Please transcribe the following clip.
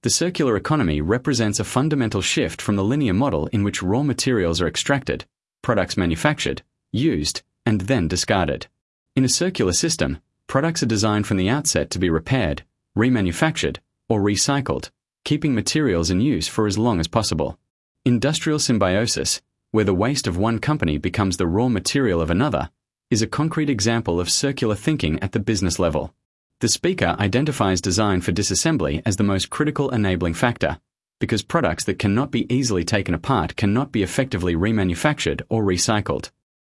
The circular economy represents a fundamental shift from the linear model in which raw materials are extracted, products manufactured, used, and then discarded. In a circular system, products are designed from the outset to be repaired, remanufactured, or recycled, keeping materials in use for as long as possible. Industrial symbiosis, where the waste of one company becomes the raw material of another, is a concrete example of circular thinking at the business level. The speaker identifies design for disassembly as the most critical enabling factor, because products that cannot be easily taken apart cannot be effectively remanufactured or recycled.